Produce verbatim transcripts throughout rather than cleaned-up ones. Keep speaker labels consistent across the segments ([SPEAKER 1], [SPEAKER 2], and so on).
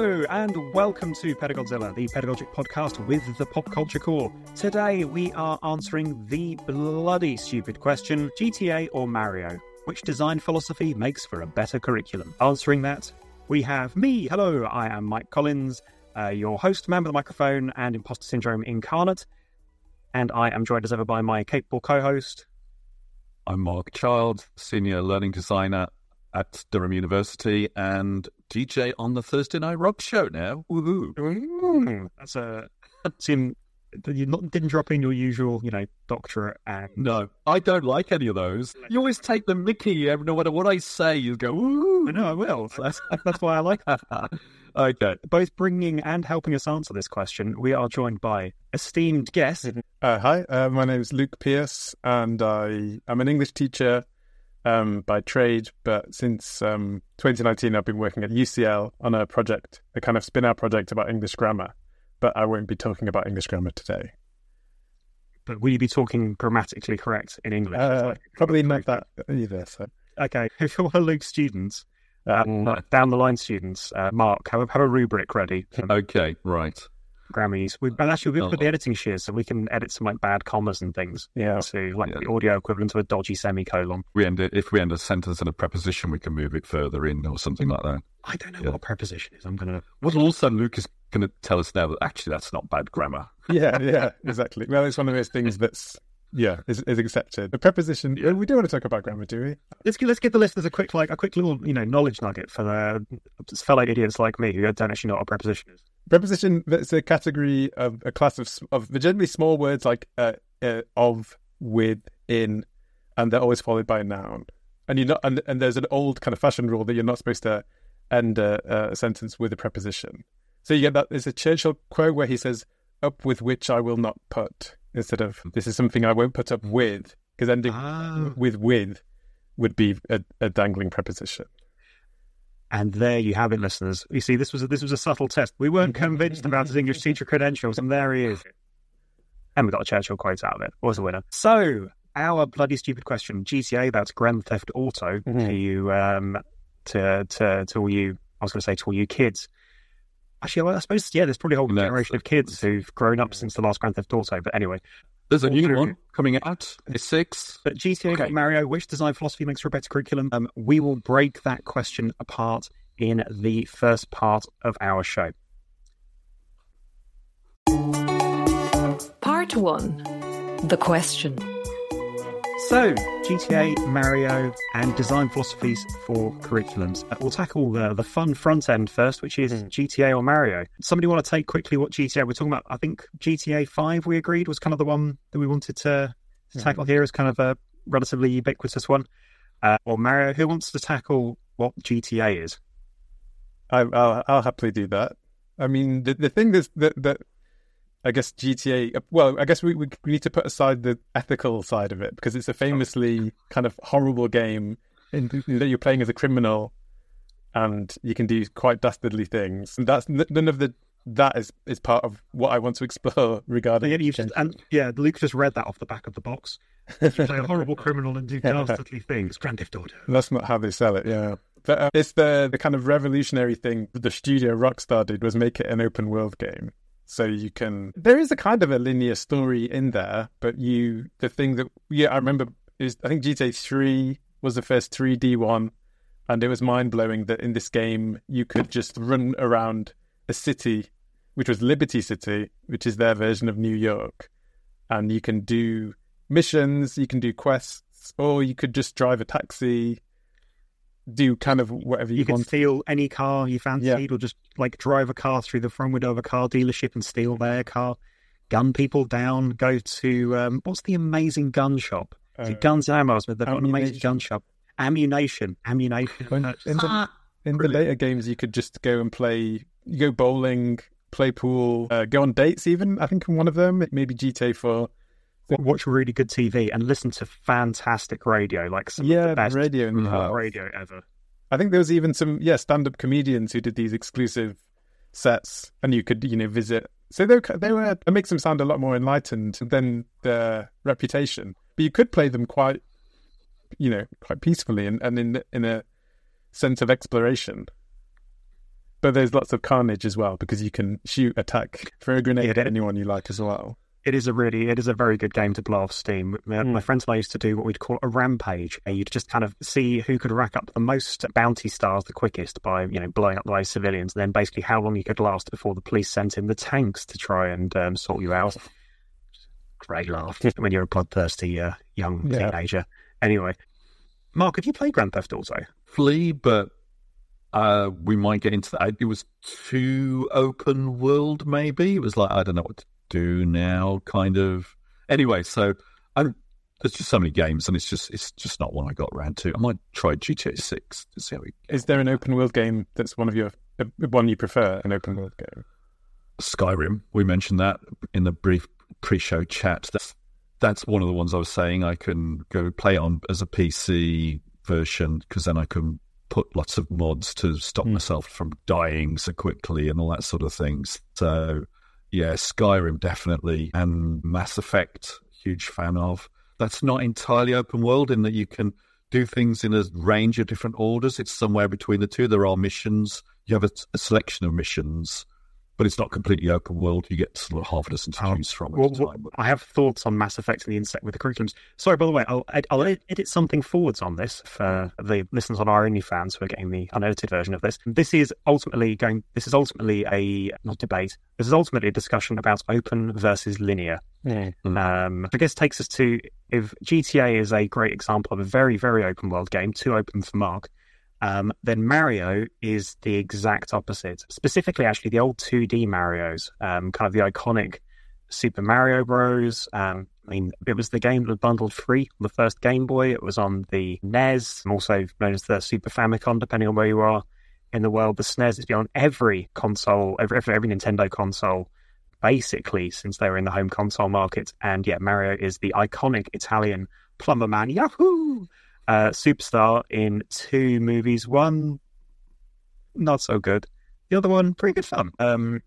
[SPEAKER 1] Hello and welcome to Pedagodzilla, the pedagogic podcast with the pop culture core. Today we are answering the bloody stupid question, G T A or Mario? Which design philosophy makes for a better curriculum? Answering that, we have me. Hello, I am Mike Collins, uh, your host, man with the microphone and imposter syndrome incarnate. And I am joined as ever by my capable co-host.
[SPEAKER 2] I'm Mark Child, Senior Learning Designer at Durham University and D J on the Thursday Night Rock Show now. Woohoo!
[SPEAKER 1] Mm, that's a... Seem, you not, didn't drop in your usual, you know, doctorate and...
[SPEAKER 2] No, I don't like any of those. You always take the mickey, no matter what I say, you go, ooh.
[SPEAKER 1] I know, I will. That's, that's why I like that.
[SPEAKER 2] Okay.
[SPEAKER 1] Both bringing and helping us answer this question, we are joined by esteemed guest.
[SPEAKER 3] Uh, hi, uh, my name is Luke Pierce, and I am an English teacher um, by trade, but since um, twenty nineteen I've been working at U C L on a project, a kind of spin-out project about English grammar, but I won't be talking about English grammar today.
[SPEAKER 1] But will you be talking grammatically correct in English?
[SPEAKER 3] Uh, probably not that either. So.
[SPEAKER 1] Okay, if you're one of Luke's students, um, down the line students, uh, Mark, have a, have a rubric ready.
[SPEAKER 2] Okay, right.
[SPEAKER 1] Grammys. We, and actually, we've put the editing shears so we can edit some like bad commas and things.
[SPEAKER 3] Yeah.
[SPEAKER 1] To like
[SPEAKER 2] Yeah.
[SPEAKER 1] the audio equivalent of a dodgy semicolon.
[SPEAKER 2] We end it, if we end a sentence in a preposition, we can move it further in or something like that.
[SPEAKER 1] I don't know
[SPEAKER 2] Yeah.
[SPEAKER 1] what a preposition is. I'm going to...
[SPEAKER 2] Well, also, Luke is going to tell us now that actually that's not bad grammar.
[SPEAKER 3] Yeah, yeah, exactly. Well, it's one of those things that's, yeah, is, is accepted. The preposition,
[SPEAKER 2] Yeah.
[SPEAKER 3] we do want to talk about grammar, do we?
[SPEAKER 1] Let's give, let's give the listeners a quick, like, a quick little, you know, knowledge nugget for the fellow idiots like me who don't actually know what a preposition is.
[SPEAKER 3] Preposition, that's a category of a class of of generally small words like uh, uh, of, with, in, and they're always followed by a noun. And you're not, and, and there's an old kind of fashioned rule that you're not supposed to end a, a sentence with a preposition. So you get that. There's a Churchill quote where he says, "Up with which I will not put," instead of "this is something I won't put up with," because ending
[SPEAKER 1] Ah.
[SPEAKER 3] with with would be a, a dangling preposition.
[SPEAKER 1] And there you have it, listeners. You see, this was a, this was a subtle test. We weren't convinced about his English teacher credentials, and there he is. And we got a Churchill quote out of it. Was the winner. So, our bloody stupid question: G T A, that's Grand Theft Auto.
[SPEAKER 3] Mm-hmm.
[SPEAKER 1] To you, um, to to to all you. I was going to say to all you kids. Actually, well, I suppose yeah. There's probably a whole
[SPEAKER 2] No.
[SPEAKER 1] generation of kids who've grown up since the last Grand Theft Auto. But anyway,
[SPEAKER 2] There's a new
[SPEAKER 1] Okay.
[SPEAKER 2] one coming out. It's six.
[SPEAKER 1] but G T A
[SPEAKER 2] Okay.
[SPEAKER 1] Mario, which design philosophy makes for a better curriculum? Um, we will break that question apart in the first part of our show.
[SPEAKER 4] Part one. The question.
[SPEAKER 1] So, G T A, Mario, and design philosophies for curriculums. Uh, we'll tackle the, the fun front end first, which is G T A or Mario. Somebody want to take quickly what G T A we're talking about? I think G T A five, we agreed, was kind of the one that we wanted to, to tackle here as kind of a relatively ubiquitous one. Uh, or Mario, who wants to tackle what G T A is?
[SPEAKER 3] I, I'll, I'll happily do that. I mean, the the thing is that that I guess G T A. Well, I guess we we need to put aside the ethical side of it because it's a famously kind of horrible game in, that you're playing as a criminal, and you can do quite dastardly things. And that's none of the that is is part of what I want to explore regarding.
[SPEAKER 1] Yeah, you've just, and yeah, Luke just read that off the back of the box. You play a horrible criminal and do dastardly things. Grand Theft Auto.
[SPEAKER 3] That's not how they sell it, yeah. But uh, it's the, the kind of revolutionary thing the studio Rockstar did was make it an open world game. So you can... There is a kind of a linear story in there, but you... The thing that... Yeah, I remember... Is I think G T A three was the first three D one, and it was mind-blowing that in this game you could just run around a city, which was Liberty City, which is their version of New York, and you can do missions, you can do quests, or you could just drive a taxi, do kind of whatever you,
[SPEAKER 1] You can
[SPEAKER 3] want.
[SPEAKER 1] steal any car you fancied,
[SPEAKER 3] Yeah.
[SPEAKER 1] or just like drive a car through the front window of a car dealership and steal their car, gun people down, go to um, what's the amazing gun shop? Is it
[SPEAKER 3] Uh,
[SPEAKER 1] Guns and Ammo? They've got an amazing
[SPEAKER 3] Ammunition.
[SPEAKER 1] gun shop. Ammunition, ammunition.
[SPEAKER 3] When- in the, in the
[SPEAKER 1] brilliant.
[SPEAKER 3] later games, you could just go and play, you go bowling, play pool, uh, go on dates even. I think in one of them, maybe G T A four.
[SPEAKER 1] Watch really good T V and listen to fantastic radio, like some of
[SPEAKER 3] Yeah,
[SPEAKER 1] the best
[SPEAKER 3] radio and
[SPEAKER 1] pop
[SPEAKER 3] stuff.
[SPEAKER 1] radio ever.
[SPEAKER 3] I think there was even some, yeah, stand-up comedians who did these exclusive sets, and you could, you know, visit. So they were, they were, it makes them sound a lot more enlightened than their reputation. But you could play them quite, you know, quite peacefully and, and in in a sense of exploration. But there's lots of carnage as well, because you can shoot, attack, throw a grenade
[SPEAKER 1] Yeah,
[SPEAKER 3] at anyone you like as well.
[SPEAKER 1] It is a really, it is a very good game to blow off steam. My,
[SPEAKER 3] Mm.
[SPEAKER 1] my friends and I used to do what we'd call a rampage. Uh, You'd just kind of see who could rack up the most bounty stars the quickest by, you know, blowing up the most civilians, and then basically how long you could last before the police sent in the tanks to try and um, sort you out. Great laugh when you're a bloodthirsty uh, young
[SPEAKER 3] Yeah.
[SPEAKER 1] teenager. Anyway, Mark, have you played Grand Theft Auto?
[SPEAKER 2] Flea, but uh, we might get into that. It was too open world, maybe. It was like, I don't know what to do now, kind of. Anyway, so I'm, there's just so many games, and it's just it's just not one I got around to. I might try G T A six to see how we
[SPEAKER 3] Is there an open world game that's one of your uh, one you prefer? An open world game?
[SPEAKER 2] Skyrim, we mentioned that in the brief pre-show chat. That's that's one of the ones I was saying I can go play on as a P C version, because then I can put lots of mods to stop
[SPEAKER 3] Mm.
[SPEAKER 2] myself from dying so quickly and all that sort of things. So yeah, Skyrim definitely, and Mass Effect, huge fan of. That's not entirely open world in that you can do things in a range of different orders. It's somewhere between the two. There are missions. You have a, a selection of missions, but it's not completely open world. You get sort of half a dozen to choose from at
[SPEAKER 1] Well,
[SPEAKER 2] a
[SPEAKER 1] well,
[SPEAKER 2] time.
[SPEAKER 1] I have thoughts on Mass Effect and the insect with the curriculums. Sorry, by the way, I'll, ed- I'll ed- edit something forwards on this for the listeners on our only fans who are getting the unedited version of this. This is ultimately going. This is ultimately a not debate. This is ultimately a discussion about open versus linear. Um, I guess takes us to, if G T A is a great example of a very, very open world game, too open for Mark, um, then Mario is the exact opposite. Specifically, actually, the old two D Marios, um, kind of the iconic Super Mario Bros. Um, I mean, it was the game that was bundled free on the first Game Boy. It was on the N E S, also known as the Super Famicom, depending on where you are in the world. The S N E S has been on every console, every, every, every Nintendo console, basically, since they were in the home console market. And yeah, Mario is the iconic Italian plumber man, yahoo, uh, superstar in two movies. One, not so good. The other one, pretty good fun. Um,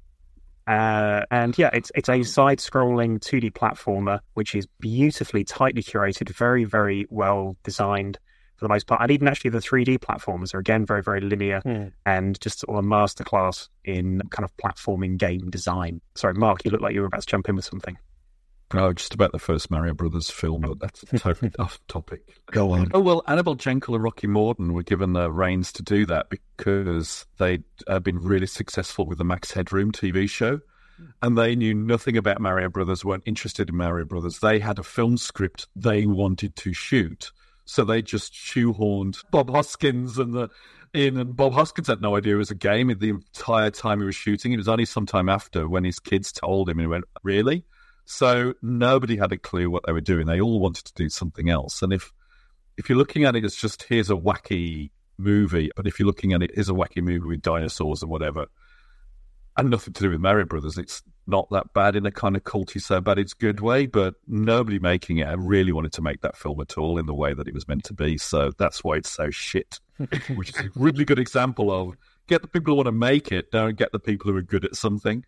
[SPEAKER 1] uh, and yeah, it's it's a side-scrolling two D platformer, which is beautifully, tightly curated, very, very well designed for the most part. And even actually the three D platformers are, again, very, very linear
[SPEAKER 3] Mm.
[SPEAKER 1] and just sort of a masterclass in kind of platforming game design. Sorry, Mark, you look like you were about to jump in with something.
[SPEAKER 2] Oh, just about the first Mario Brothers film, but that's totally off topic.
[SPEAKER 1] Go on.
[SPEAKER 2] Oh, well, Annabelle Jenkel and Rocky Morden were given the reins to do that because they'd uh, been really successful with the Max Headroom T V show, and they knew nothing about Mario Brothers, weren't interested in Mario Brothers. They had a film script they wanted to shoot, so they just shoehorned Bob Hoskins and the in, and Bob Hoskins had no idea it was a game the entire time he was shooting. It was only sometime after when his kids told him, and he went, really? So nobody had a clue what they were doing. They all wanted to do something else. And if if you're looking at it as just, here's a wacky movie, but if you're looking at it as a wacky movie with dinosaurs and whatever, and nothing to do with Mario Brothers, it's not that bad in a kind of culty, so bad it's good way, but nobody making it really wanted to make that film at all in the way that it was meant to be. So that's why it's so shit, which is a really good example of get the people who want to make it, don't get the people who are good at something.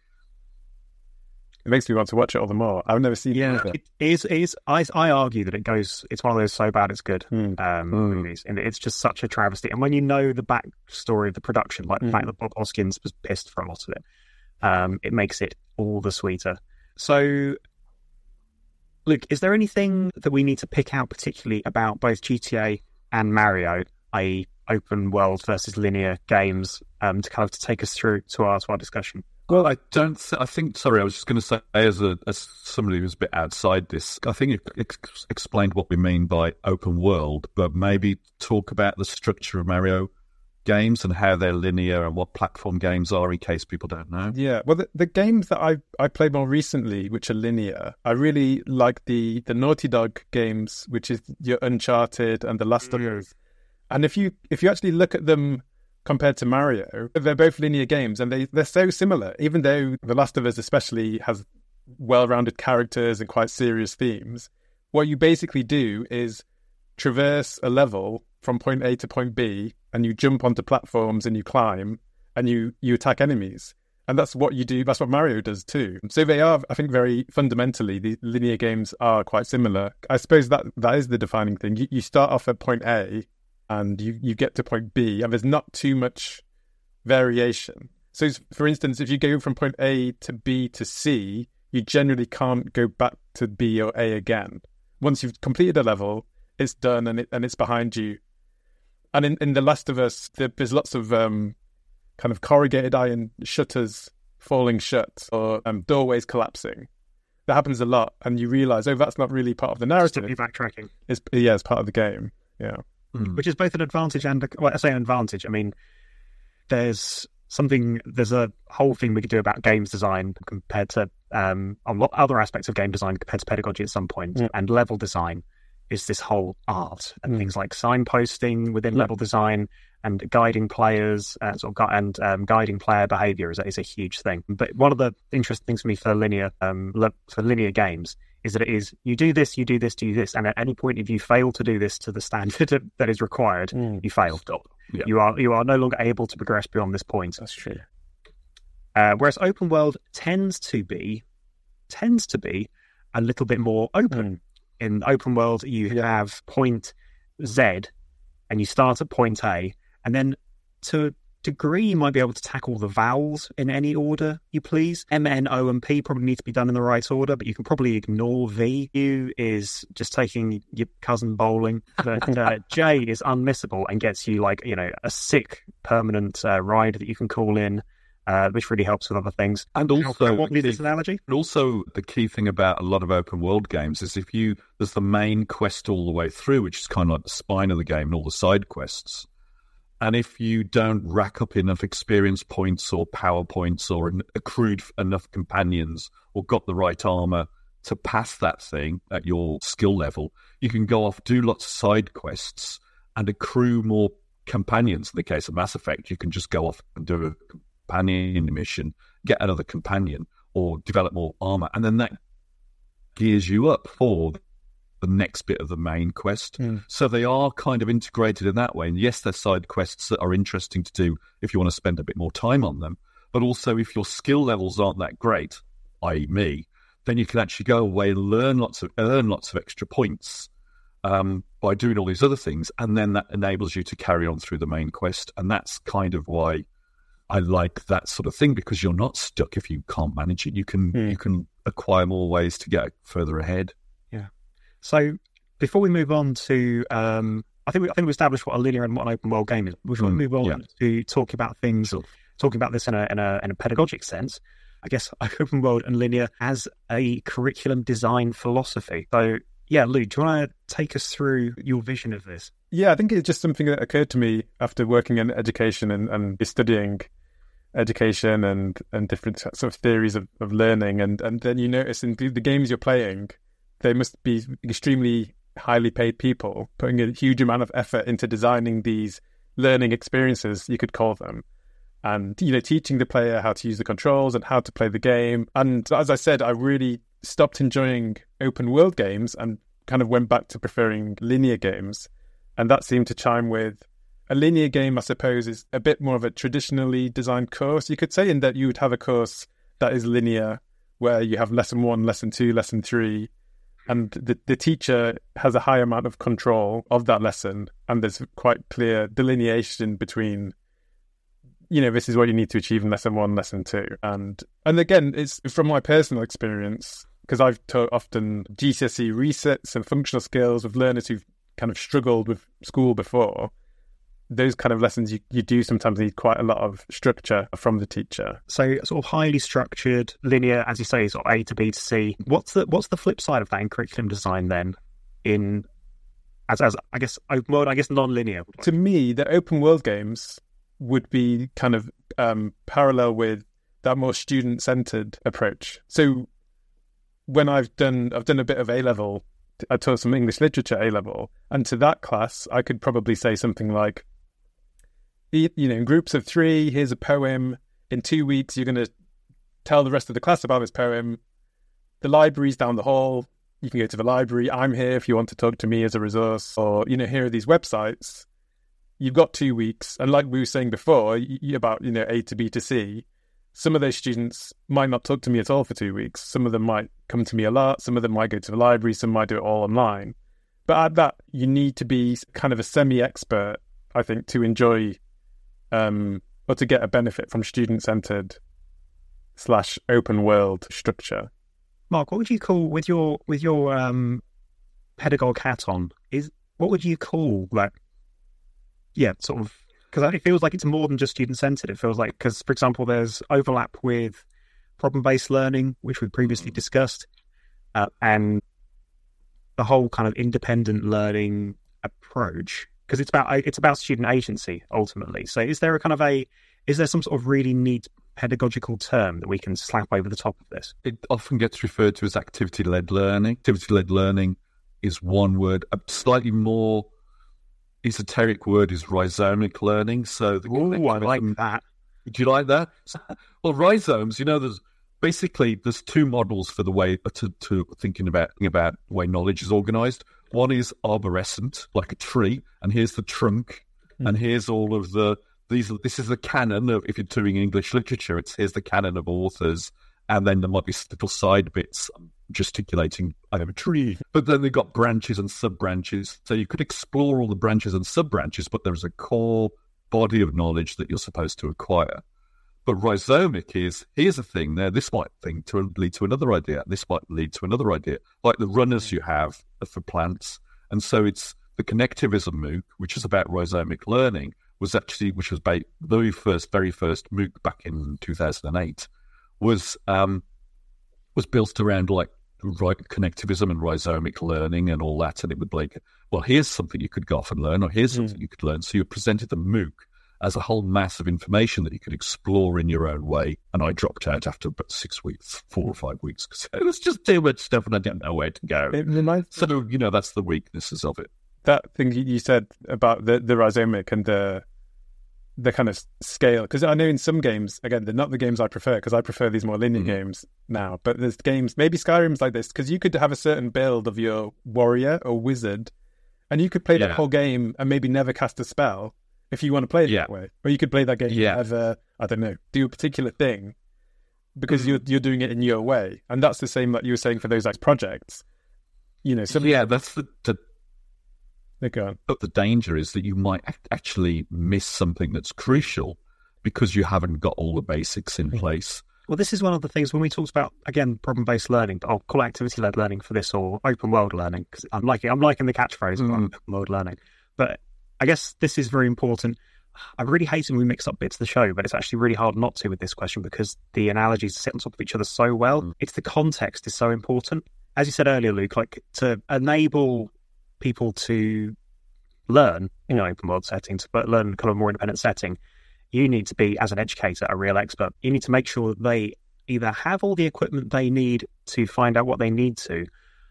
[SPEAKER 3] It makes me want to watch it all the more. I've never seen
[SPEAKER 1] Yeah,
[SPEAKER 3] it.
[SPEAKER 1] it is. It is. I, I argue that it goes. It's one of those so bad it's good
[SPEAKER 3] Mm.
[SPEAKER 1] um,
[SPEAKER 2] Mm.
[SPEAKER 1] movies, and it's just such a travesty. And when you know the backstory of the production, like the
[SPEAKER 3] Mm.
[SPEAKER 1] fact that Bob Hoskins was pissed for a lot of it, um, it makes it all the sweeter. So, Luke, is there anything that we need to pick out particularly about both G T A and Mario, that is, open world versus linear games, um, to kind of to take us through to our to our discussion?
[SPEAKER 2] Well, I don't. Th- I think. Sorry, I was just going to say, as a as somebody who's a bit outside this, I think it ex- explained what we mean by open world, but maybe talk about the structure of Mario games and how they're linear and what platform games are, in case people don't know.
[SPEAKER 3] Yeah, well, the, the games that I I played more recently, which are linear, I really like the the Naughty Dog games, which is your Uncharted and The Last of Us. And if you if you actually look at them compared to Mario, they're both linear games, and they they're so similar. Even though The Last of Us especially has well-rounded characters and quite serious themes, what you basically do is traverse a level from point A to point B, and you jump onto platforms and you climb and you you attack enemies. And that's what you do. That's what Mario does too. So they are, I think, very fundamentally, the linear games are quite similar. I suppose that that is the defining thing. You, you start off at point A and you, you get to point B, and there's not too much variation. So, for instance, if you go from point A to B to C, you generally can't go back to B or A again. Once you've completed a level, it's done and it and it's behind you. And in, in The Last of Us, there, there's lots of um, kind of corrugated iron shutters falling shut or um, doorways collapsing. That happens a lot, and you realise, oh, that's not really part of the narrative.
[SPEAKER 1] Just backtracking.
[SPEAKER 3] It's, yeah, it's part of the game. Yeah,
[SPEAKER 1] mm. Which is both an advantage and a, well, I say an advantage. I mean, there's something. There's a whole thing we could do about games design compared to um, a lot other aspects of game design compared to pedagogy at some point, yeah. And level design is this whole art and mm. things like signposting within yeah. level design and guiding players uh, sort of gu- and um, guiding player behaviour is, is a huge thing. But one of the interesting things for me for linear um, le- for linear games is that it is you do this, you do this, do this, and at any point if you fail to do this to the standard that is required, mm. you fail. Yeah. You are you are no longer able to progress beyond this point.
[SPEAKER 3] That's true.
[SPEAKER 1] Uh, whereas open world tends to be tends to be a little bit more open. Mm. In open world, you have point Z, and you start at point A, and then to a degree, you might be able to tackle the vowels in any order you please. M, N, O, and P probably need to be done in the right order, but you can probably ignore V. U is just taking your cousin bowling. But uh, J is unmissable and gets you, like, you know, a sick permanent uh, ride that you can call in. Uh, which really helps with other things.
[SPEAKER 2] And also,
[SPEAKER 1] what is this analogy?
[SPEAKER 2] And also, the key thing about a lot of open world games is if you there's the main quest all the way through, which is kind of like the spine of the game, and all the side quests. And if you don't rack up enough experience points or power points or accrued enough companions or got the right armor to pass that thing at your skill level, you can go off, do lots of side quests, and accrue more companions. In the case of Mass Effect, you can just go off and do a companion mission, get another companion, or develop more armor, and then that gears you up for the next bit of the main quest. Mm. So they are kind of integrated in that way. And yes, they're side quests that are interesting to do if you want to spend a bit more time on them. But also, if your skill levels aren't that great, that is me, then you can actually go away and learn lots of earn lots of extra points um, by doing all these other things, and then that enables you to carry on through the main quest. And that's kind of why I like that sort of thing, because you're not stuck if you can't manage it. You can mm. you can acquire more ways to get further ahead.
[SPEAKER 1] Yeah. So before we move on to, um, I think we, I think we established what a linear and what an open world game is. We should mm. move on yeah. to talk about things, sure. talking about this in a, in a in a pedagogic sense. I guess open world and linear as a curriculum design philosophy. So yeah, Lou, do you want to take us through your vision of this?
[SPEAKER 3] Yeah, I think it's just something that occurred to me after working in education and, and studying education and, and different sort of theories of, of learning. And, and then you notice in the, the games you're playing, they must be extremely highly paid people putting a huge amount of effort into designing these learning experiences, you could call them. And, you know, teaching the player how to use the controls and how to play the game. And as I said, I really stopped enjoying open world games and kind of went back to preferring linear games. And that seemed to chime with a linear game, I suppose, is a bit more of a traditionally designed course, you could say, in that you would have a course that is linear, where you have lesson one, lesson two, lesson three, and the, the teacher has a high amount of control of that lesson, and there's quite clear delineation between, you know, this is what you need to achieve in lesson one, lesson two. And and again, it's from my personal experience, because I've taught often G C S E resets and functional skills with learners who've kind of struggled with school before. Those kind of lessons, you, you do sometimes need quite a lot of structure from the teacher.
[SPEAKER 1] So sort of highly structured, linear, as you say, sort of A to B to C. What's the what's the flip side of that in curriculum design then? In as as I guess open world, I guess non-linear.
[SPEAKER 3] To me, the open world games would be kind of um, parallel with that more student-centered approach. So when I've done I've done a bit of A-level, I taught some English literature A-level, and to that class, I could probably say something like, you know, in groups of three, here's a poem. In two weeks, you're going to tell the rest of the class about this poem. The library's down the hall. You can go to the library. I'm here if you want to talk to me as a resource. Or, you know, here are these websites. You've got two weeks. And like we were saying before, about, you know, A to B to C, some of those students might not talk to me at all for two weeks. Some of them might come to me a lot. Some of them might go to the library. Some might do it all online. But at that, you need to be kind of a semi-expert, I think, to enjoy um, or to get a benefit from student-centered slash open world structure.
[SPEAKER 1] Mark, what would you call with your with your um, pedagogue hat on? Is what would you call that? Yeah, sort of, because it feels like it's more than just student-centered. It feels like, because, for example, there's overlap with problem-based learning, which we previously discussed, uh, and the whole kind of independent learning approach, because it's about it's about student agency ultimately. So, is there a kind of a is there some sort of really neat pedagogical term that we can slap over the top of this?
[SPEAKER 2] It often gets referred to as activity-led learning. Activity-led learning is one word. A slightly more esoteric word is rhizomic learning. So, the
[SPEAKER 1] Ooh, I like that.
[SPEAKER 2] Do you like that? Well, rhizomes, you know, there's basically there's two models for the way to, to thinking about about the way knowledge is organized. One is arborescent, like a tree, and here's the trunk, mm. and here's all of the these. This is the canon of, if you're doing English literature, it's here's the canon of authors, and then there might be little side bits gesticulating. I have a tree, but then they've got branches and sub branches, so you could explore all the branches and sub branches, but there's a core body of knowledge that you're supposed to acquire. But rhizomic is, here's a thing there, this might thing to lead to another idea, this might lead to another idea, like the runners you have for plants. And so it's the connectivism MOOC, which is about rhizomic learning, was actually, which was ba- the very first, very first MOOC back in two thousand eight, was um, was built around like right connectivism and rhizomic learning and all that. And it would be like, well, here's something you could go off and learn, or here's something mm. you could learn. So you presented the MOOC as a whole mass of information that you could explore in your own way. And I dropped out after about six weeks, four or five weeks, because it was just too much stuff and I didn't know where to go.
[SPEAKER 3] It reminds
[SPEAKER 2] so, you know, that's the weaknesses of it.
[SPEAKER 3] That thing you said about the, the rhizomic and the the kind of scale, because I know in some games, again, they're not the games I prefer, because I prefer these more linear mm. games now, but there's games, maybe Skyrim's like this, because you could have a certain build of your warrior or wizard, and you could play yeah. that whole game and maybe never cast a spell, if you want to play it yeah. that way. Or you could play that game yeah. as a, I don't know, do a particular thing because mm. you're you're doing it in your way. And that's the same that you were saying for those like projects. You know, some
[SPEAKER 2] Yeah, that's the, the
[SPEAKER 3] go on.
[SPEAKER 2] But the danger is that you might actually miss something that's crucial because you haven't got all the basics in place.
[SPEAKER 1] Well, this is one of the things when we talked about, again, problem-based learning, but I'll call it activity-led learning for this, or open-world learning, because I'm liking, I'm liking the catchphrase mm. of open-world learning. But I guess this is very important. I really hate when we mix up bits of the show, but it's actually really hard not to with this question because the analogies sit on top of each other so well. Mm. It's the context is so important. As you said earlier, Luke, like to enable people to learn in an open world setting, but learn kind of a more independent setting, you need to be, as an educator, a real expert. You need to make sure that they either have all the equipment they need to find out what they need to,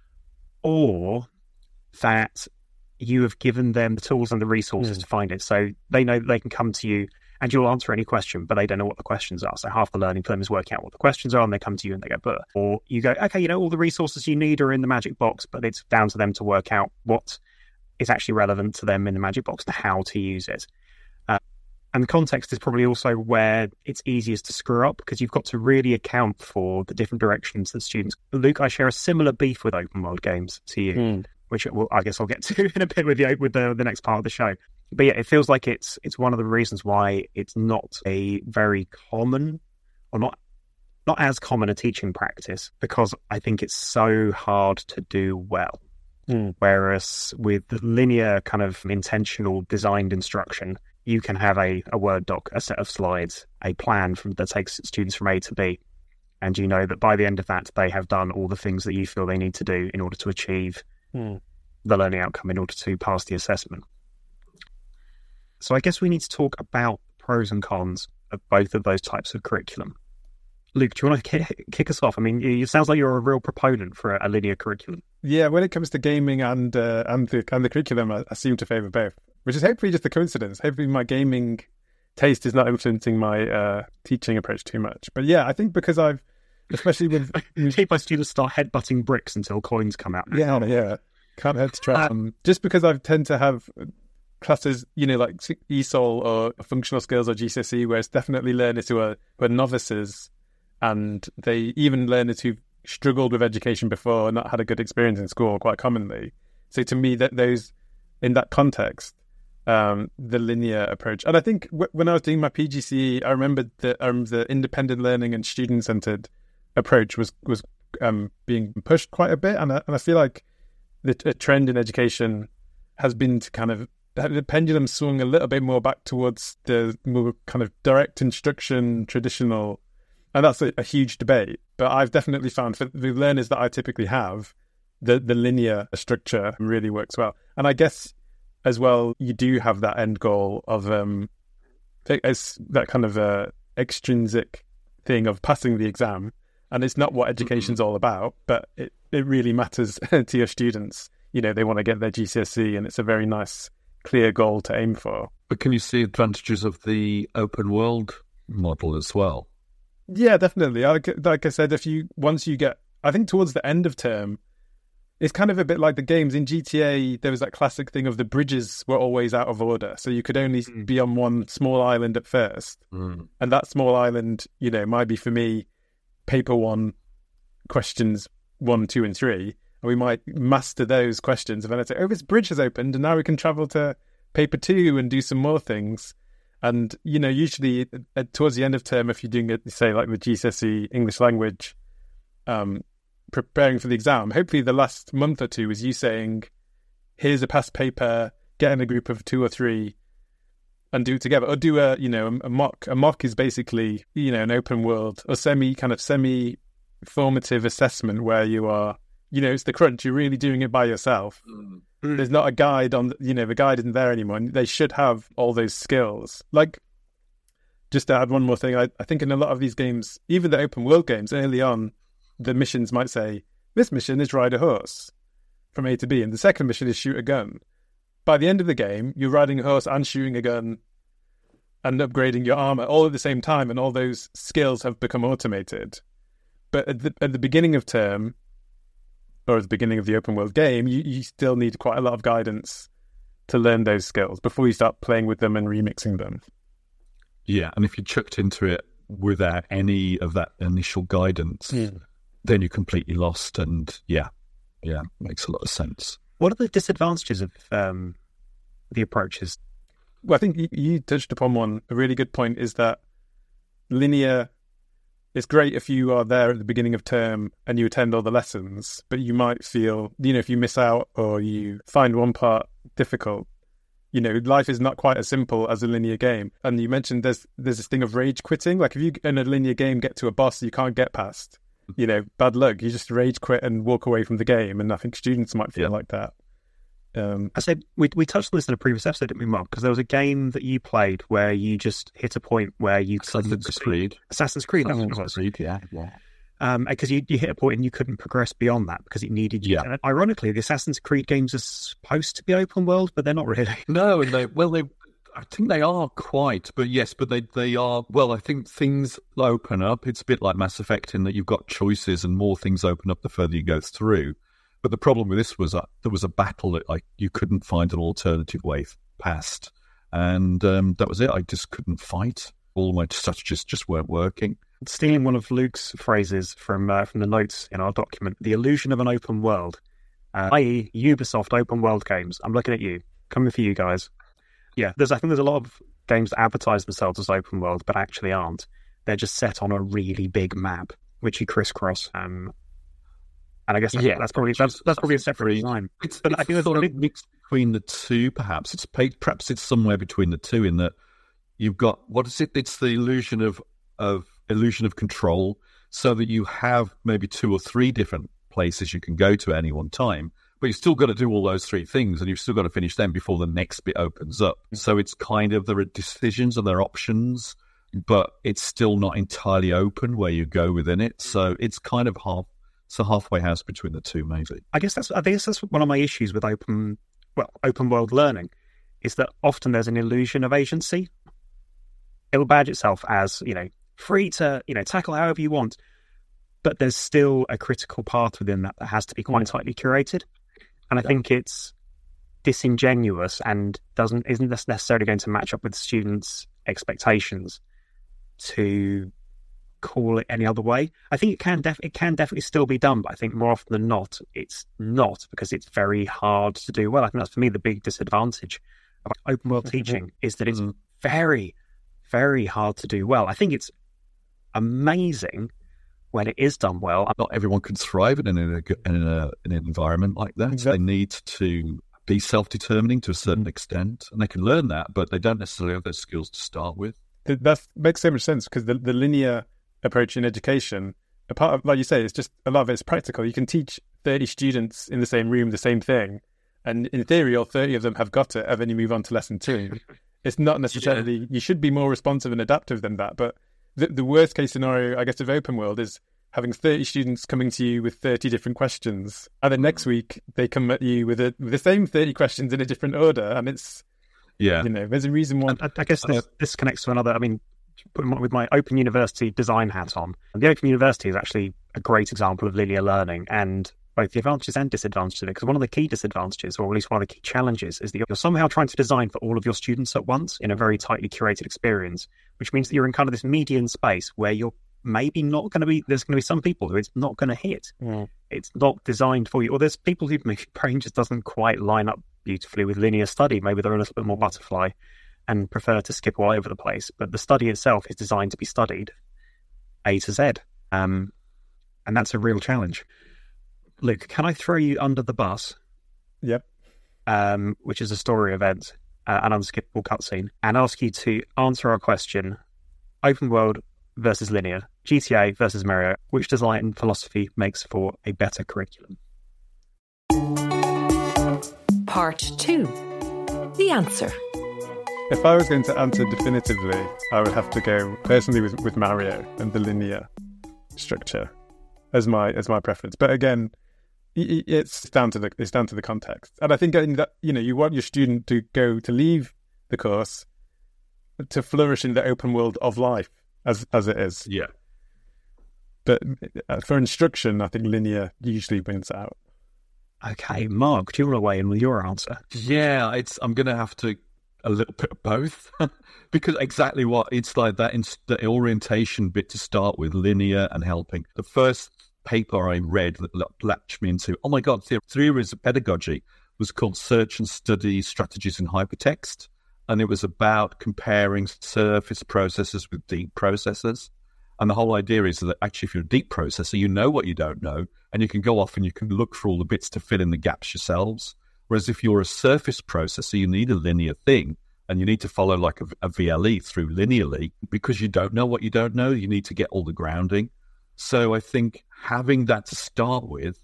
[SPEAKER 1] or that you have given them the tools and the resources mm. to find it. So they know that they can come to you and you'll answer any question, but they don't know what the questions are. So half the learning for them is working out what the questions are, and they come to you and they go, but, or you go, okay, you know, all the resources you need are in the magic box, but it's down to them to work out what is actually relevant to them in the magic box and how to use it. Uh, and the context is probably also where it's easiest to screw up, because you've got to really account for the different directions that students... Luke, I share a similar beef with open world games to you, mm. which we'll, I guess I'll get to in a bit with the, with the, the next part of the show. But yeah, it feels like it's it's one of the reasons why it's not a very common, or not not as common a teaching practice, because I think it's so hard to do well. Mm. Whereas with the linear kind of intentional designed instruction, you can have a, a Word doc, a set of slides, a plan from, that takes students from A to B. And you know that by the end of that, they have done all the things that you feel they need to do in order to achieve mm. the learning outcome, in order to pass the assessment. So I guess we need to talk about pros and cons of both of those types of curriculum. Luke, do you want to kick, kick us off? I mean, it sounds like you're a real proponent for a, a linear curriculum.
[SPEAKER 3] Yeah, when it comes to gaming and uh, and, the, and the curriculum, I, I seem to favour both, which is hopefully just a coincidence. Hopefully my gaming taste is not influencing my uh, teaching approach too much. But yeah, I think because I've, especially with...
[SPEAKER 1] keep my students start headbutting bricks until coins come out.
[SPEAKER 3] Yeah, yeah. Can't hurt to try. Um, just because I tend to have... classes, you know, like E S O L or functional skills or G C S E, where it's definitely learners who are, who are novices, and they even learners who've struggled with education before and not had a good experience in school quite commonly. So to me, that those in that context, um, the linear approach. And I think w- when I was doing my P G C E, I remembered that um, the independent learning and student-centered approach was was um, being pushed quite a bit. And I, and I feel like the a trend in education has been to kind of, the pendulum swung a little bit more back towards the more kind of direct instruction, traditional, and that's a, a huge debate. But I've definitely found for the learners that I typically have, the, the linear structure really works well. And I guess as well, you do have that end goal of um, as that kind of uh, extrinsic thing of passing the exam. And it's not what education's all about, but it, it really matters to your students. You know, they want to get their G C S E, and it's a very nice, clear goal to aim for.
[SPEAKER 2] But can you see advantages of the open world model as well?
[SPEAKER 3] Yeah, definitely. Like, like I said, if you once you get, I think towards the end of term, it's kind of a bit like the games in G T A. There was that classic thing of the bridges were always out of order, so you could only mm. be on one small island at first,
[SPEAKER 2] mm.
[SPEAKER 3] and that small island, you know, might be for me paper one, questions one, two, and three. We might master those questions, and then I'd say, oh, this bridge has opened, and now we can travel to paper two and do some more things. And, you know, usually uh, towards the end of term, if you're doing it, say, like the G C S E English language, um, preparing for the exam, hopefully the last month or two is you saying, here's a past paper, get in a group of two or three and do it together. Or do a, you know, a, a mock. A mock is basically, you know, an open world or semi, kind of semi-formative assessment where you are, you know, it's the crunch. You're really doing it by yourself. Mm. There's not a guide on, you know, the guide isn't there anymore. And they should have all those skills. Like, just to add one more thing, I, I think in a lot of these games, even the open world games, early on, the missions might say, this mission is ride a horse from A to B, and the second mission is shoot a gun. By the end of the game, you're riding a horse and shooting a gun and upgrading your armor all at the same time, and all those skills have become automated. But at the, at the beginning of term, or at the beginning of the open world game, you, you still need quite a lot of guidance to learn those skills before you start playing with them and remixing them.
[SPEAKER 2] Yeah, and if you're chucked into it without any of that initial guidance, mm. then you're completely lost. And yeah, yeah, makes a lot of sense.
[SPEAKER 1] What are the disadvantages of um, the approaches?
[SPEAKER 3] Well, I think you, you touched upon one. A really good point is that linear, it's great if you are there at the beginning of term and you attend all the lessons, but you might feel, you know, if you miss out or you find one part difficult, you know, life is not quite as simple as a linear game. And you mentioned there's there's this thing of rage quitting. Like if you in a linear game get to a boss you can't get past, you know, bad luck. You just rage quit and walk away from the game. And I think students might feel yeah. like that. Um,
[SPEAKER 1] I said we we touched on this in a previous episode, didn't we, Mark? Because there was a game that you played where you just hit a point where you
[SPEAKER 2] Assassin's Creed.
[SPEAKER 1] Assassin's Creed.
[SPEAKER 2] Assassin's Creed, yeah, yeah.
[SPEAKER 1] Um, because you, you hit a point and you couldn't progress beyond that because it needed you.
[SPEAKER 2] Yeah.
[SPEAKER 1] And ironically, the Assassin's Creed games are supposed to be open world, but they're not really.
[SPEAKER 2] No, and they well they. I think they are quite, but yes, but they, they are, well, I think things open up. It's a bit like Mass Effect in that you've got choices and more things open up the further you go through. But the problem with this was that there was a battle that like you couldn't find an alternative way past. And um, that was it. I just couldn't fight. All my strategies just weren't working.
[SPEAKER 1] Stealing one of Luke's phrases from uh, from the notes in our document, the illusion of an open world, uh, that is. Ubisoft open world games. I'm looking at you. Coming for you guys. Yeah, there's. I think there's a lot of games that advertise themselves as open world, but actually aren't. They're just set on a really big map, which you crisscross. Um, and I guess yeah, that's probably that's, that's probably a separate design.
[SPEAKER 2] It's, but it's I think sort of mixed between the two. Perhaps it's perhaps it's somewhere between the two in that you've got what is it? It's the illusion of of illusion of control, so that you have maybe two or three different places you can go to at any one time. But you've still got to do all those three things, and you've still got to finish them before the next bit opens up. So it's kind of, there are decisions and there are options, but it's still not entirely open where you go within it. So it's kind of half, it's a halfway house between the two, maybe.
[SPEAKER 1] I guess that's, I guess that's one of my issues with open, well, open world learning, is that often there's an illusion of agency. It will badge itself as, you know, free to, you know, tackle however you want, but there's still a critical path within that that has to be quite tightly curated. And I yeah. think it's disingenuous and doesn't isn't necessarily going to match up with students' expectations to call it any other way. I think it can def- it can definitely still be done, but I think more often than not, it's not, because it's very hard to do well. I think that's for me the big disadvantage about open world teaching is that it's very, very hard to do well. I think it's amazing when it is done well.
[SPEAKER 2] Not everyone can thrive in, an, in, a, in, a, in an environment like that. Exactly. They need to be self-determining to a certain mm. extent, and they can learn that, but they don't necessarily have those skills to start with.
[SPEAKER 3] That makes so much sense, because the, the linear approach in education, a part of, like you say, it's just a lot of it's practical. You can teach thirty students in the same room the same thing, and in theory, all thirty of them have got it, and then you move on to lesson two. It's not necessarily, yeah. You should be more responsive and adaptive than that, but the, the worst case scenario, I guess, of open world is having thirty students coming to you with thirty different questions, and then next week they come at you with, a, with the same thirty questions in a different order, and it's, yeah, you know, there's a reason why.
[SPEAKER 1] I, I guess this, this connects to another, I mean, with my Open University design hat on, and the Open University is actually a great example of linear learning, and both the advantages and disadvantages of it, because one of the key disadvantages, or at least one of the key challenges, is that you're somehow trying to design for all of your students at once in a very tightly curated experience, which means that you're in kind of this median space where you're maybe not going to be, there's going to be some people who it's not going to hit. Mm. It's not designed for you. Or there's people who maybe brain just doesn't quite line up beautifully with linear study. Maybe they're a little bit more butterfly and prefer to skip all over the place. But the study itself is designed to be studied A to Z. Um, and that's a real challenge. Luke, can I throw you under the bus?
[SPEAKER 3] Yep.
[SPEAKER 1] Um, which is a story event, uh, an unskippable cutscene, and ask you to answer our question, open world versus linear, G T A versus Mario, which design philosophy makes for a better curriculum?
[SPEAKER 4] Part two. The answer.
[SPEAKER 3] If I was going to answer definitively, I would have to go personally with, with Mario and the linear structure as my as my preference. But again, it's down to the it's down to the context. And I think in that, you know, you want your student to go to leave the course to flourish in the open world of life as as it is.
[SPEAKER 2] Yeah.
[SPEAKER 3] But for instruction, I think linear usually wins out.
[SPEAKER 1] Okay, Mark, do you want to weigh in with your answer?
[SPEAKER 2] Yeah, it's I'm going to have to a little bit of both because exactly what it's like that in the orientation bit to start with, linear and helping. The first paper I read that latched me into, oh my God, theories of pedagogy was called Search and Study Strategies in Hypertext. And it was about comparing surface processors with deep processors. And the whole idea is that actually if you're a deep processor, you know what you don't know, and you can go off and you can look for all the bits to fill in the gaps yourselves. Whereas if you're a surface processor, you need a linear thing, and you need to follow like a, a V L E through linearly because you don't know what you don't know. You need to get all the grounding. So I think having that to start with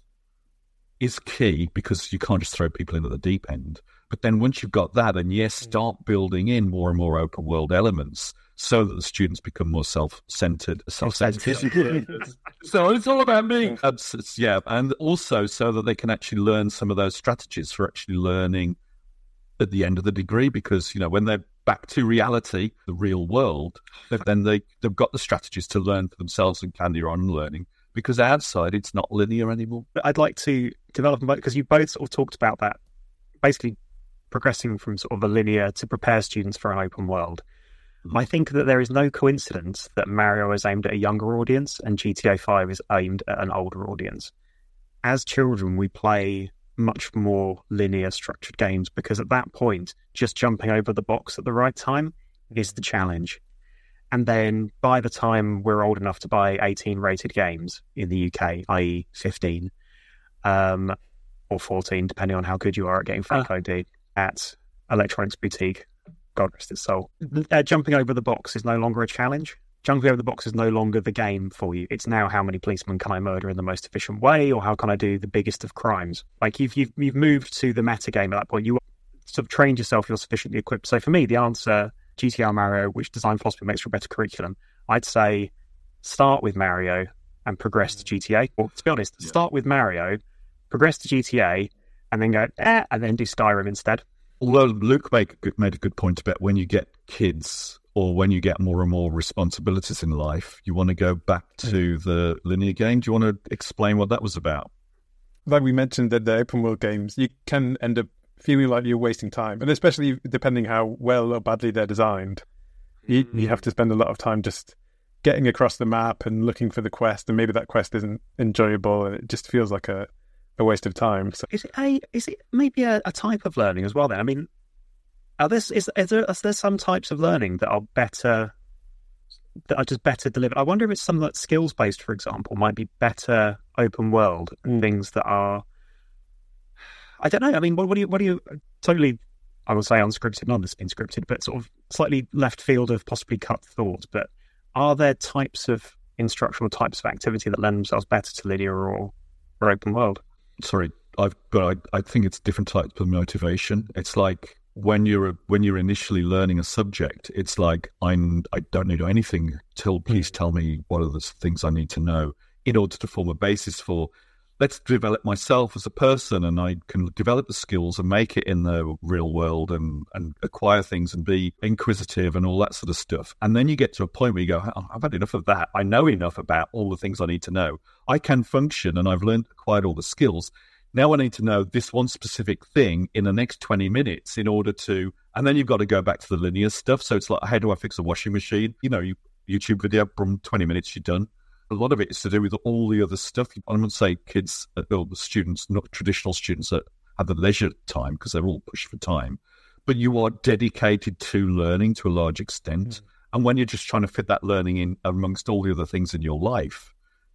[SPEAKER 2] is key because you can't just throw people into the deep end. But then once you've got that, then yes, start building in more and more open world elements so that the students become more self-centered. Self-centered. So it's all about me. It's, yeah, and also so that they can actually learn some of those strategies for actually learning at the end of the degree, because, you know, when they're back to reality, the real world, then they, they've got the strategies to learn for themselves and carry on learning, because outside it's not linear anymore.
[SPEAKER 1] I'd like to develop, because you both sort of talked about that, basically progressing from sort of a linear to prepare students for an open world. Mm-hmm. I think that there is no coincidence that Mario is aimed at a younger audience and G T A five is aimed at an older audience. As children, we play much more linear structured games because at that point, just jumping over the box at the right time is the challenge. And then by the time we're old enough to buy eighteen rated games in the U K, that is fifteen, um, or fourteen, depending on how good you are at getting front O D at Electronics Boutique, God rest its soul, uh, jumping over the box is no longer a challenge. Jumping over the box is no longer the game for you. It's now how many policemen can I murder in the most efficient way, or how can I do the biggest of crimes? Like you've you've, you've moved to the meta game at that point. You sort of trained yourself. You're sufficiently equipped. So for me, the answer, G T A or Mario, which design philosophy makes for a better curriculum, I'd say start with Mario and progress to G T A. Or to be honest, yeah. start with Mario, progress to G T A, and then go eh, and then do Skyrim instead.
[SPEAKER 2] Although Luke made a good, made a good point about when you get kids, or when you get more and more responsibilities in life, you want to go back to the linear game. Do you want to explain what that was about?
[SPEAKER 3] Like we mentioned, that the open world games, you can end up feeling like you're wasting time. And especially depending how well or badly they're designed, you, you have to spend a lot of time just getting across the map and looking for the quest. And maybe that quest isn't enjoyable and it just feels like a, a waste of time. So,
[SPEAKER 1] is it a, is it maybe a, a type of learning as well then? I mean, Are this is, is there is there some types of learning that are better that are just better delivered? I wonder if it's something that's skills based, for example, might be better open world and things that are. I don't know. I mean, what, what do you what do you totally? I will say unscripted, not this been scripted, but sort of slightly left field of possibly cut thought. But are there types of instructional types of activity that lend themselves better to linear or, or open world?
[SPEAKER 2] Sorry, I've but I I think it's different types of motivation. It's like. When you're when you're initially learning a subject, it's like I'm I don't know anything till please tell me what are the things I need to know in order to form a basis for let's develop myself as a person, and I can develop the skills and make it in the real world and, and acquire things and be inquisitive and all that sort of stuff. And then you get to a point where you go, oh, I've had enough of that. I know enough about all the things I need to know. I can function and I've learned acquired all the skills. Now I need to know this one specific thing in the next twenty minutes in order to, and then you've got to go back to the linear stuff. So it's like, how do I fix a washing machine? You know, you YouTube video, from twenty minutes, you're done. A lot of it is to do with all the other stuff. I wouldn't say kids, or students, not traditional students that have the leisure time because they're all pushed for time, but you are dedicated to learning to a large extent. Mm. And when you're just trying to fit that learning in amongst all the other things in your life,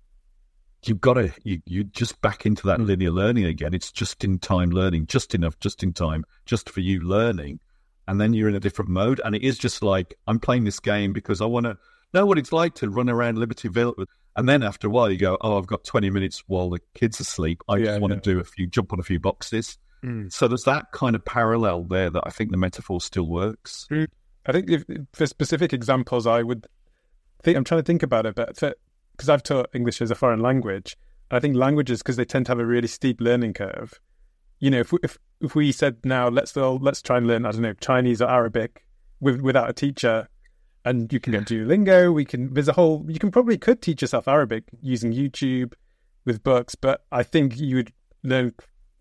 [SPEAKER 2] you've got to, you, you just back into that linear learning again. It's just in time learning, just enough, just in time, just for you learning. And then you're in a different mode. And it is just like, I'm playing this game because I want to know what it's like to run around Libertyville. And then after a while you go, oh, I've got twenty minutes while the kids are asleep. I yeah, just want yeah. to do a few, jump on a few boxes. Mm. So there's that kind of parallel there that I think the metaphor still works.
[SPEAKER 3] I think if, for specific examples, I would think, I'm trying to think about it, but for, because I've taught English as a foreign language, I think languages, because they tend to have a really steep learning curve. You know, if we, if if we said now let's all, let's try and learn, I don't know, Chinese or Arabic with, without a teacher, and you can go Duolingo. We can there's a whole you can probably could teach yourself Arabic using YouTube with books, but I think you would learn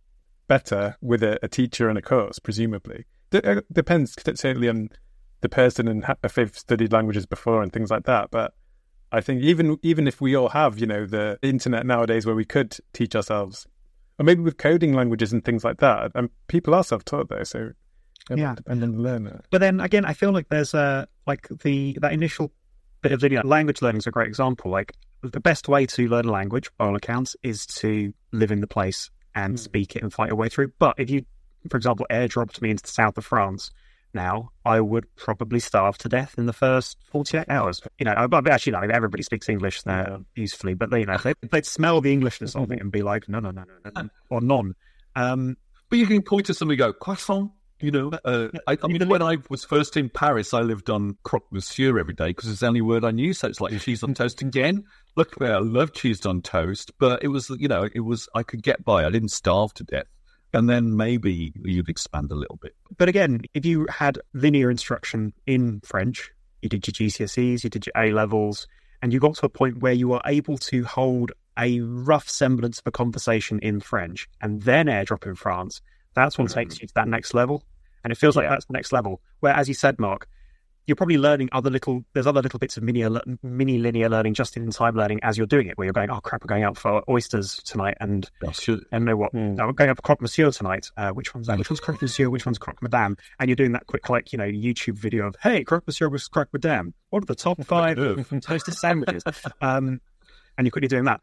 [SPEAKER 3] better with a, a teacher and a course, presumably. It depends certainly on the person and if they've studied languages before and things like that, but. I think even even if we all have, you know, the internet nowadays where we could teach ourselves, or maybe with coding languages and things like that, and people are self-taught though, so
[SPEAKER 1] yeah,
[SPEAKER 3] and then learn it.
[SPEAKER 1] But then again, I feel like there's a like the that initial bit of linear language learning is a great example. Like the best way to learn a language, by all accounts, is to live in the place and mm. speak it and fight your way through. But if you, for example, airdropped me into the south of France. Now, I would probably starve to death in the first forty-eight hours. You know, I, actually, no, everybody speaks English there usefully, but you know, they, they'd smell the Englishness of it and be like, no, no, no, no, no, or none. Um,
[SPEAKER 2] but you can point to somebody and go, croissant, you know. Uh, I, I mean, when I was first in Paris, I lived on croque monsieur every day because it's the only word I knew. So it's like cheese on toast again. Look, I love cheese on toast, but it was, you know, it was, I could get by. I didn't starve to death. And then maybe you'd expand a little bit.
[SPEAKER 1] But again, if you had linear instruction in French, you did your G C S Es, you did your A-levels, and you got to a point where you were able to hold a rough semblance of a conversation in French and then airdrop in France, that's what mm. takes you to that next level. And it feels like yeah. that's the next level. Where, as you said, Mark, you're probably learning other little, there's other little bits of mini, mini linear learning, just in time learning as you're doing it, where you're going, oh crap, we're going out for oysters tonight and, and know what, mm. no, we're going out for croque monsieur tonight. Uh, which one's that? Which one's croque monsieur? Which one's croque madame? And you're doing that quick, like, you know, YouTube video of, hey, croque monsieur with croque madame. What are the top five toasted sandwiches? Um, and you're quickly doing that.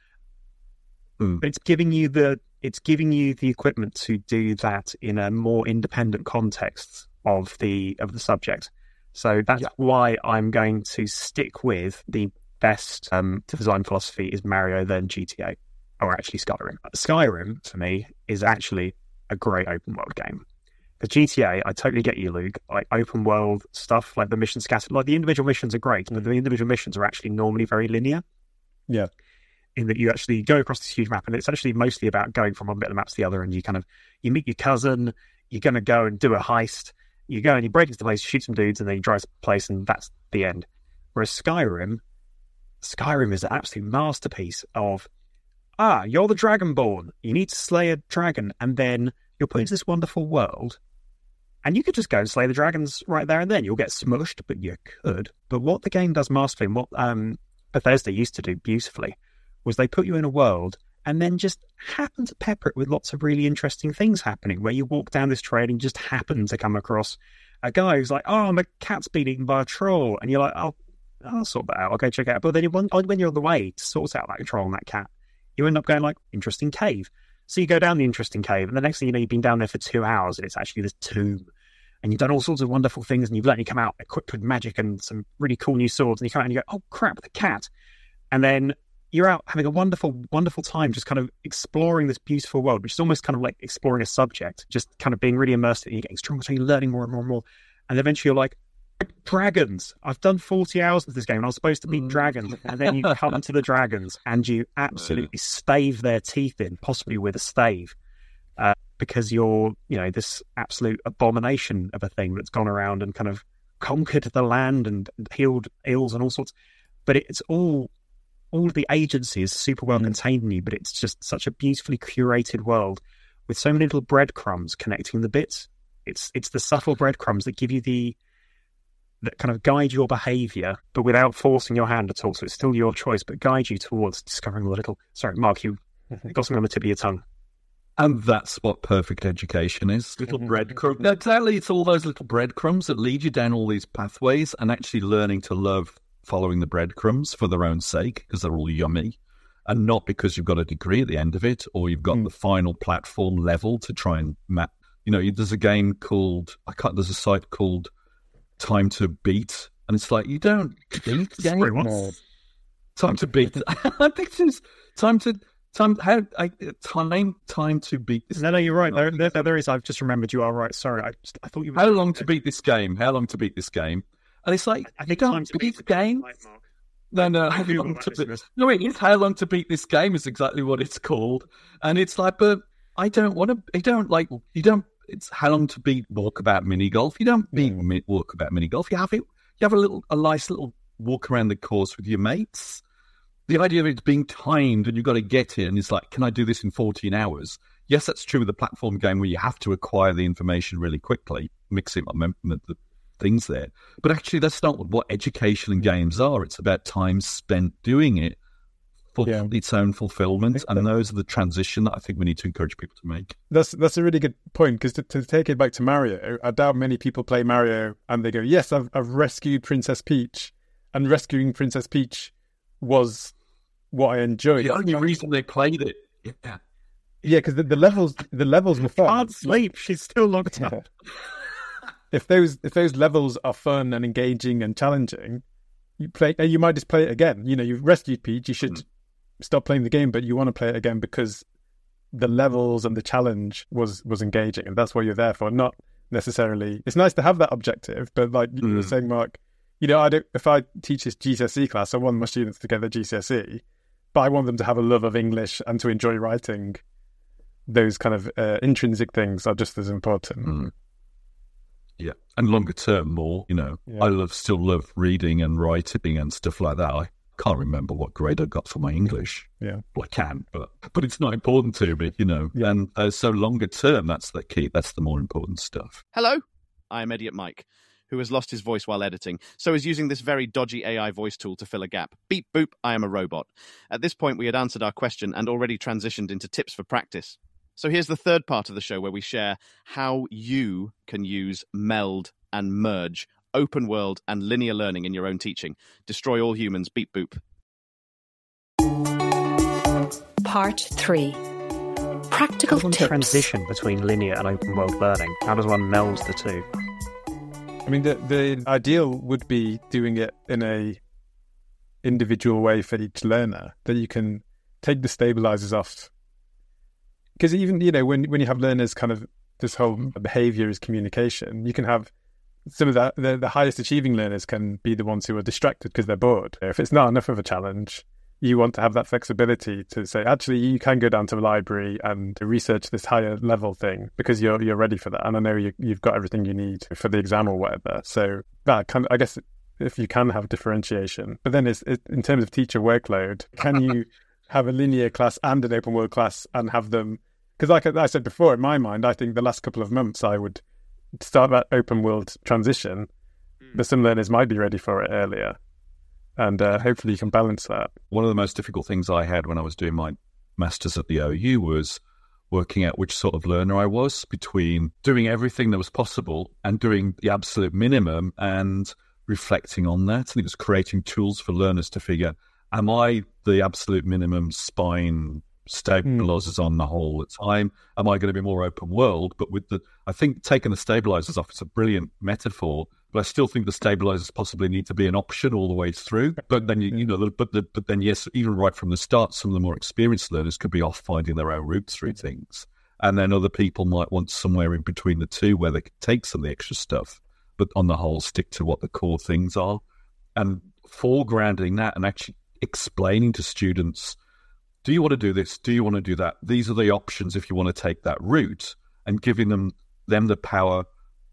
[SPEAKER 1] Mm. But it's giving you the, it's giving you the equipment to do that in a more independent context of the, of the subject. So that's yeah. why I'm going to stick with the best um, design philosophy is Mario, then G T A, or actually Skyrim. Skyrim, for me, is actually a great open world game. The G T A, I totally get you, Luke. Like open world stuff, like the mission scattered, like the individual missions are great, but the individual missions are actually normally very linear.
[SPEAKER 3] Yeah.
[SPEAKER 1] In that you actually go across this huge map, and it's actually mostly about going from one bit of the map to the other, and you kind of, you meet your cousin, you're going to go and do a heist, you go and you break into the place, shoot some dudes, and then you drive to the place, and that's the end. Whereas Skyrim, Skyrim is an absolute masterpiece of, ah, you're the Dragonborn, you need to slay a dragon, and then you're put into this wonderful world, and you could just go and slay the dragons right there and then. You'll get smushed, but you could. But what the game does masterfully, and what um, Bethesda used to do beautifully, was they put you in a world and then just happen to pepper it with lots of really interesting things happening, where you walk down this trail and just happen to come across a guy who's like, oh, my cat's been eaten by a troll. And you're like, oh, I'll sort that out. I'll go check it out. But then when, when you're on the way to sort out that troll and that cat, you end up going like, interesting cave. So you go down the interesting cave, and the next thing you know, you've been down there for two hours, and it's actually this tomb. And you've done all sorts of wonderful things, and you've let you come out equipped with magic and some really cool new swords. And you come out and you go, oh, crap, the cat. And then you're out having a wonderful, wonderful time just kind of exploring this beautiful world, which is almost kind of like exploring a subject, just kind of being really immersed in it. You're getting stronger, so you're learning more and more and more. And eventually you're like, dragons. I've done forty hours of this game and I was supposed to beat dragons. And then you come to the dragons and you absolutely stave their teeth in, possibly with a stave, uh, because you're, you know, this absolute abomination of a thing that's gone around and kind of conquered the land and healed ills and all sorts. But it's all, all of the agency is super well contained in you, but it's just such a beautifully curated world with so many little breadcrumbs connecting the bits. It's it's the subtle breadcrumbs that give you the that kind of guide your behaviour, but without forcing your hand at all. So it's still your choice, but guide you towards discovering the little... Sorry, Mark, you got something on the tip of your tongue.
[SPEAKER 2] And that's what perfect education is. Little breadcrumbs. Exactly. It's all those little breadcrumbs that lead you down all these pathways, and actually learning to love following the breadcrumbs for their own sake, because they're all yummy, and not because you've got a degree at the end of it, or you've got mm. the final platform level to try and map. You know, there's a game called... I can't. There's a site called Time to Beat, and it's like, you don't beat games. Time to beat. I think it's time to time. How I, time time to beat. This
[SPEAKER 1] no, no, you're right. There, there, there is. I've just remembered. You are right. Sorry, I, just, I thought you. Were
[SPEAKER 2] how long to beat this game? How long to beat this game? And it's like,
[SPEAKER 1] I think
[SPEAKER 2] you
[SPEAKER 1] time
[SPEAKER 2] don't
[SPEAKER 1] to
[SPEAKER 2] beat
[SPEAKER 1] beat
[SPEAKER 2] the game.
[SPEAKER 1] Night, Mark.
[SPEAKER 2] No, no, how long to beat. No, it is how long to beat this game is exactly what it's called, and it's like, but I don't want to. I don't like. You don't. It's how long to beat Walkabout Mini Golf. You don't beat mm. Walkabout Mini Golf. You have it. You have a little, a nice little walk around the course with your mates. The idea of it's being timed and you've got to get it, and it's like, can I do this in fourteen hours? Yes, that's true with the platform game where you have to acquire the information really quickly, mixing up mem- the things there. But actually, that's not what education and games are. It's about time spent doing it for yeah. its own fulfillment, and those are the transition that I think we need to encourage people to make.
[SPEAKER 3] That's that's a really good point, because to, to take it back to Mario, I doubt many people play Mario and they go, yes, I've, I've rescued Princess Peach, and rescuing Princess Peach was what I enjoyed.
[SPEAKER 2] The only reason they played it. Yeah,
[SPEAKER 3] yeah, because the, the levels the levels were fun.
[SPEAKER 1] Can't sleep, she's still locked up.
[SPEAKER 3] Yeah. if those if those levels are fun and engaging and challenging, you play. You might just play it again. You know, you've rescued Peach, you should... Mm. stop playing the game, but you want to play it again because the levels and the challenge was was engaging, and that's what you're there for. Not necessarily, it's nice to have that objective, but like mm. you were saying, Mark, you know, I don't. If I teach this G C S E class, I want my students to get their G C S E, but I want them to have a love of English and to enjoy writing. Those kind of uh, intrinsic things are just as important.
[SPEAKER 2] Mm. Yeah, and longer term, more. You know, yeah. I love still love reading and writing and stuff like that. I can't remember what grade I got for my English.
[SPEAKER 3] Yeah,
[SPEAKER 2] well, I can, but but it's not important to me, you know. Yeah. And uh, so longer term, that's the key. That's the more important stuff.
[SPEAKER 5] Hello, I'm Idiot Mike, who has lost his voice while editing, so is using this very dodgy A I voice tool to fill a gap. Beep boop, I am a robot. At this point, we had answered our question and already transitioned into tips for practice. So here's the third part of the show where we share how you can use meld and merge open world and linear learning in your own teaching. Destroy all humans, beep boop.
[SPEAKER 4] Part three. Practical
[SPEAKER 1] How does one
[SPEAKER 4] tips.
[SPEAKER 1] Transition between linear and open world learning? How does one meld the two?
[SPEAKER 3] I mean, the the ideal would be doing it in a individual way for each learner, that you can take the stabilizers off. Because even, you know, when when you have learners, kind of this whole behavior is communication, you can have some of that, the, the highest achieving learners can be the ones who are distracted because they're bored. If it's not enough of a challenge, you want to have that flexibility to say, actually, you can go down to the library and research this higher level thing because you're you're ready for that. And I know you, you've got everything you need for the exam or whatever. So that kind of, I guess, if you can have differentiation. But then it's, it, in terms of teacher workload, can you have a linear class and an open world class and have them... Because like I said before, in my mind, I think the last couple of months I would start that open world transition, but some learners might be ready for it earlier, and uh, hopefully you can balance that.
[SPEAKER 2] One of the most difficult things I had when I was doing my masters at the O U was working out which sort of learner I was between doing everything that was possible and doing the absolute minimum and reflecting on that. And it was creating tools for learners to figure, am I the absolute minimum spine stabilizers mm. on the whole the time? Am I going to be more open world? But with the, I think taking the stabilizers off, it's a brilliant metaphor, but I still think the stabilizers possibly need to be an option all the way through. But then, you, you know, the, but the, but then, yes, even right from the start, some of the more experienced learners could be off finding their own route through things. And then other people might want somewhere in between the two where they could take some of the extra stuff, but on the whole, stick to what the core things are. And foregrounding that and actually explaining to students, do you want to do this? Do you want to do that? These are the options if you want to take that route, and giving them them the power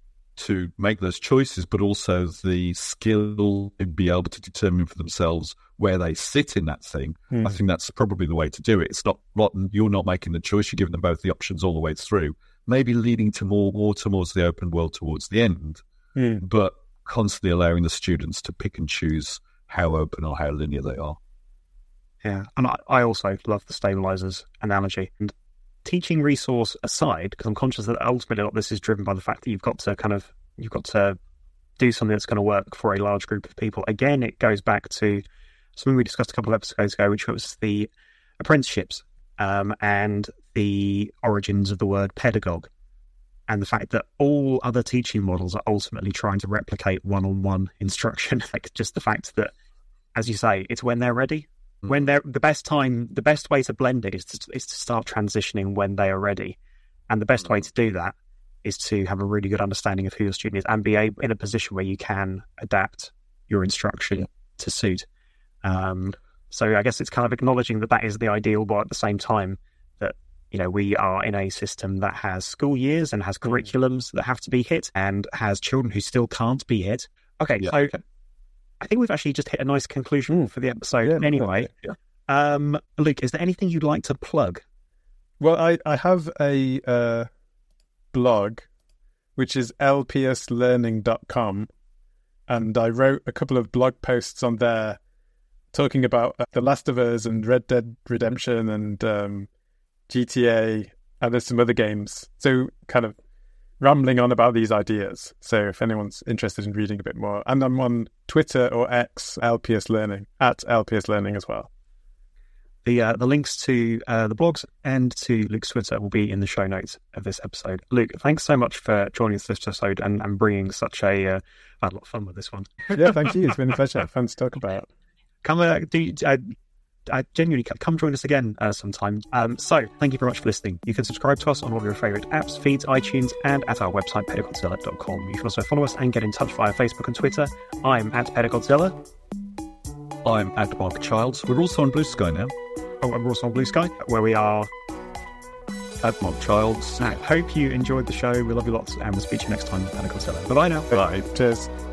[SPEAKER 2] to make those choices, but also the skill to be able to determine for themselves where they sit in that thing. Mm. I think that's probably the way to do it. It's not, not you're not making the choice, you're giving them both the options all the way through, maybe leading to more, more towards the open world towards the end, mm. but constantly allowing the students to pick and choose how open or how linear they are.
[SPEAKER 1] Yeah, and I, I also love the stabilizers analogy. And teaching resource aside, because I'm conscious that ultimately a lot of this is driven by the fact that you've got to kind of, you've got to do something that's going to work for a large group of people. Again, it goes back to something we discussed a couple of episodes ago, which was the apprenticeships um, and the origins of the word pedagogue, and the fact that all other teaching models are ultimately trying to replicate one-on-one instruction. Like just the fact that, as you say, it's when they're ready. When they're the best time, the best way to blend it is to, is to start transitioning when they are ready, and the best way to do that is to have a really good understanding of who your student is and be able, in a position where you can adapt your instruction yeah. to suit. Um, so I guess it's kind of acknowledging that that is the ideal, but at the same time that, you know, we are in a system that has school years and has curriculums that have to be hit and has children who still can't be hit. Okay, yeah, so. Okay. I think we've actually just hit a nice conclusion for the episode. Yeah, anyway, yeah. um, Luke, is there anything you'd like to plug?
[SPEAKER 3] Well, I, I have a uh, blog, which is l p s learning dot com, and I wrote a couple of blog posts on there talking about uh, The Last of Us and Red Dead Redemption and um, G T A, and there's some other games. So kind of rambling on about these ideas. So if anyone's interested in reading a bit more, and I'm on Twitter or X, L P S Learning, at L P S Learning as well.
[SPEAKER 1] The uh, the links to uh, the blogs and to Luke's Twitter will be in the show notes of this episode. Luke, thanks so much for joining us this episode and, and bringing such a... Uh, I had a lot of fun with this one.
[SPEAKER 3] Yeah, thank you. It's been a pleasure. Fun to talk about.
[SPEAKER 1] Come, uh, do, uh, I genuinely come join us again uh, sometime. Um, so, thank you very much for listening. You can subscribe to us on all of your favourite apps, feeds, iTunes, and at our website, pedagodzilla dot com. You can also follow us and get in touch via Facebook and Twitter. I'm at Pedagodzilla.
[SPEAKER 2] I'm at Mark Childs. We're also on Blue Sky now.
[SPEAKER 1] Oh, and we're also on Blue Sky, where we are
[SPEAKER 2] at Mark Childs.
[SPEAKER 1] I hope you enjoyed the show. We love you lots, and we'll speak to you next time at Pedagodzilla. Bye-bye now.
[SPEAKER 3] Bye. Cheers.